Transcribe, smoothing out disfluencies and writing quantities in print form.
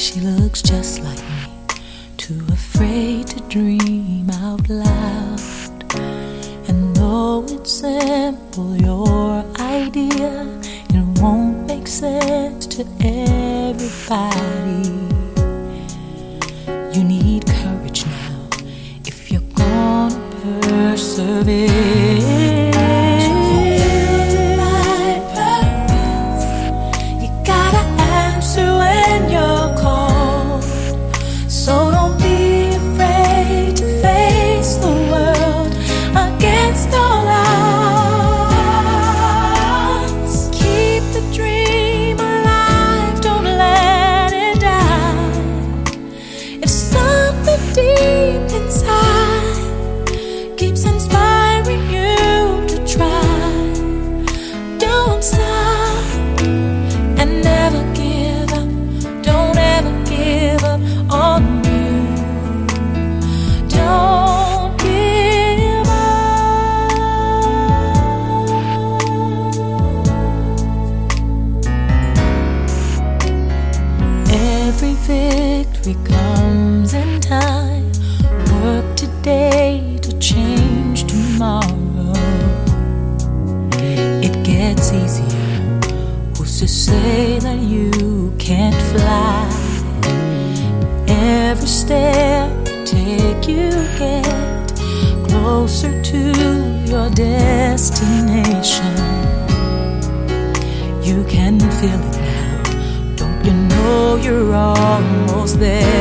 She looks just like me, too afraid to dream out loud. And though it's simple, your idea, it won't make sense to everybody. You need courage now if you're gonna persevere. So don't be afraid to face the world against all odds. Keep the dream alive, don't let it die. If something deep inside keeps inspiring you to try, don't stop and never give up. Don't ever give up on you. Don't give up. Every victory comes in time. Work today to change tomorrow. It gets easier. Who's to say that you can't fly? Every step you take, you get closer to your destination. You can feel it now. Don't you know you're almost there?